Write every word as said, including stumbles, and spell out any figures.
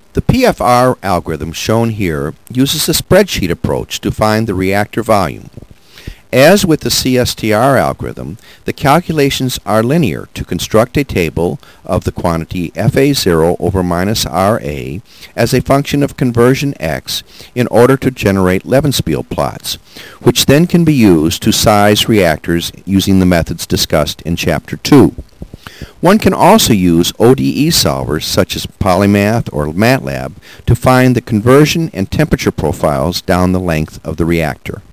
The P F R algorithm shown here uses a spreadsheet approach to find the reactor volume. As with the C S T R algorithm, the calculations are linear to construct a table of the quantity F A zero over minus R A as a function of conversion x in order to generate Levenspiel plots, which then can be used to size reactors using the methods discussed in Chapter two. One can also use O D E solvers such as Polymath or MATLAB to find the conversion and temperature profiles down the length of the reactor.